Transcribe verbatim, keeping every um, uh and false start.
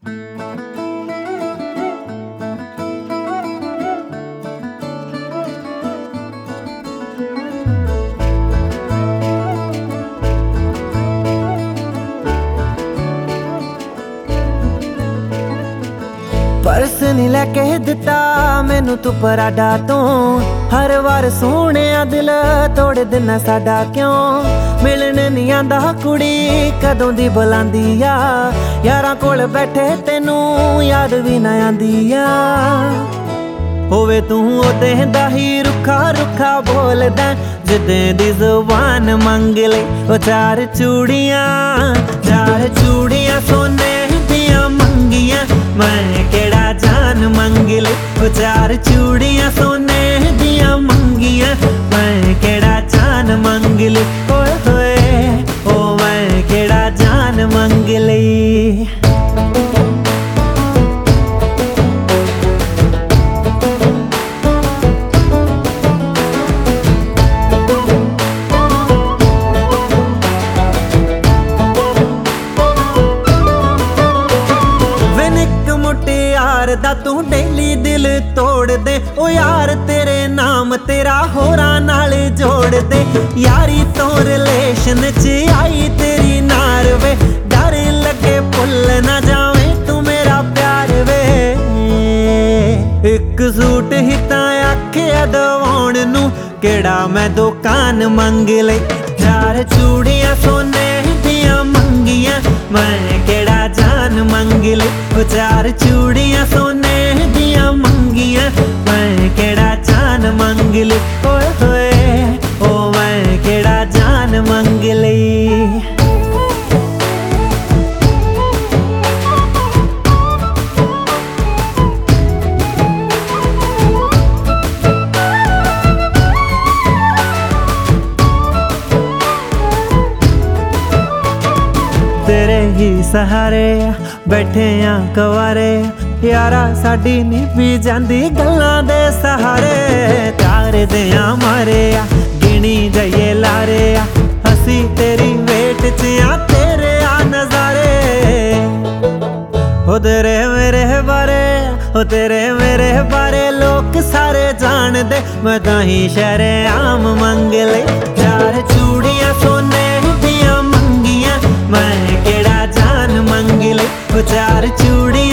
परस नहीं लैके दिता मैनू तू पराडा तो हर वार सोहणिया दिल तोड़ देना साडा क्यों मिलन नहीं आंदा कुड़ी कदों दी बुलांदी आ यारां कोल बैठे तेनू याद भी ना आंदी आ होवे तू ओदे दा ही रुखा रुखा बोलदा जिदे दी जुबान मंग ले ओ चार चूड़ियां चार चूड़ियां सोने दियां मंगियां मैं केड़ा जान मंग ले ओ चार चूड़ियां सोने दियां मंगियां मैं केड़ा जान मंग ले ओए होए ओ मैं केड़ा जान मंग ले। यार दा तू डेली दिल तोड़ दे ओ यार तेरे नाम तेरा होरां नाल जोड़ दे यारी तो रिलेशन च आई तेरी नार वे डर लगे भुल ना जावे तू मेरा प्यार वे एक सूट ही तां आखिया दवाउण नू केड़ा मैं दुकान मंग ले चार चूड़ियां सोने दियां मंगियां मैं केड़ा जान मंग ले ओ चार चूड़ियां सोने दियां मंगियां मैं केड़ा जान मंग ले ओए होए ओ मैं केड़ा जान मंग ले। तेरे ही सहारे बैठे आ कवारे यारा साडी नी भी जांदी गल्लां दे सहारे तारे दे मारे आ गिणी जाइए लारे आ हसी तेरी वेट च आ तेरे आ नजारे ओ तेरे मेरे बारे ओ तेरे मेरे बारे लोग सारे जान दे मैं ताही शहरे आम मंग ले चार चूड़ियां सोने दियां मंगियां मैं केड़ा जान मंग ले ओ चार चूड़ी